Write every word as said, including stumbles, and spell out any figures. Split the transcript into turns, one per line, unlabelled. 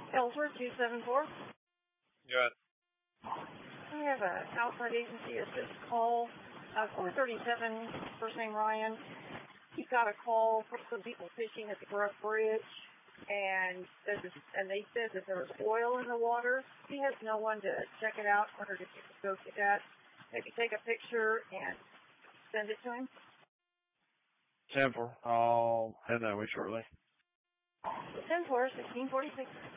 Ellsworth, two seven four.
Good.
I have an outside agency assist call, uh, four thirty-seven, first name Ryan. He got a call from some people fishing at the Gruff Bridge, and said this, and they said that there was oil in the water. He has no one to check it out. Wondered if you could go get that. Maybe take a picture and send it to him.
ten four. I'll head that way shortly.
ten four, sixteen forty-six.